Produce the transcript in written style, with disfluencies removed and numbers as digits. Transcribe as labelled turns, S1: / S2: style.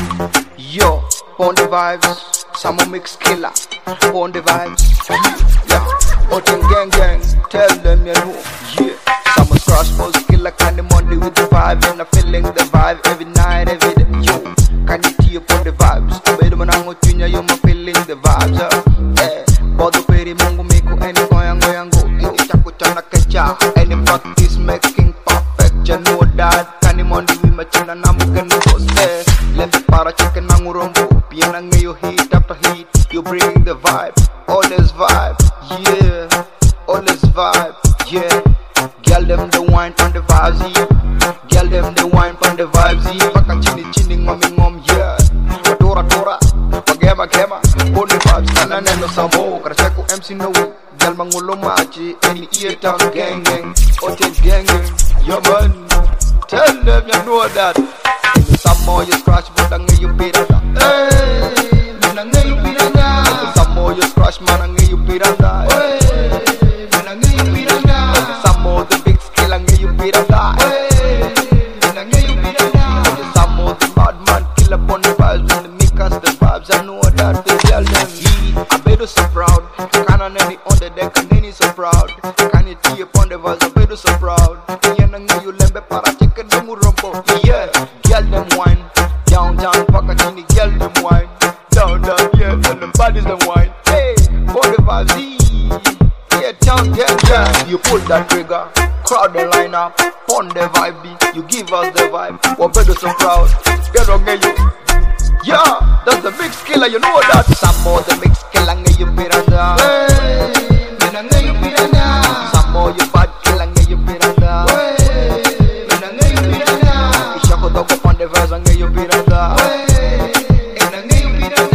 S1: Yo, on the vibes, some mix killer. On the vibes, yeah. Otin gang gang, tell them you know, yeah. Some crush post killer, kind of Monday with the vibe, and I'm feeling the vibe every night, every day. Yo, can you tee up on the vibes? Better man, I'm with you, you're feeling the vibes, yeah. Bodo peri mungu miku, any goyango, any chakuchana kecha, any practice making perfect. You know that, can you Monday with my chin and I'm gonna go there. Let the para chicken nangurombo, piano you heat after heat, you bring the vibe, always vibe, yeah, always vibe, yeah. Girl them the wine on the vibes, yeah. Girl them the wine on the vibes, yeah. Paka chini ngom, yeah. Tora, magema, on the vibes, kananeno samo, karachaku MC no way. Girl mangulo machi, any ear town gang, ote gang, yo man. Tell them you know that. Some more you scratch, but I'm you pirata. Hey, man, I'm you pirata. Some more you scratch, man, I'm you pirata. Hey, man, I'm you pirata. Some more the big skill, I'm you pirata. Hey, man, I'm you pirata. Some more the bad man kill upon the vibes, when the make us the vibes. I know that they tell them. I bet you so proud. Can on any on the deck, and then he's so proud. Can you tee upon the vibes? I bet you so proud. You lembe para chicken the murumpo. Yeah, girl them wine. Down, pakachini, girl them wine. Down, yeah, and the bodies them wine. Hey, for the vibes, yeah, down, yeah. You pull that trigger, crowd the line up, on the vibe, you give us the vibe. What better so proud, get on you. Yeah, that's the mix killer, you know that. Some more the mix killer, you piranda. Hey, man, you piranda. Some more you bad killer, you piranda. Ishako doko on the verse, you piranda.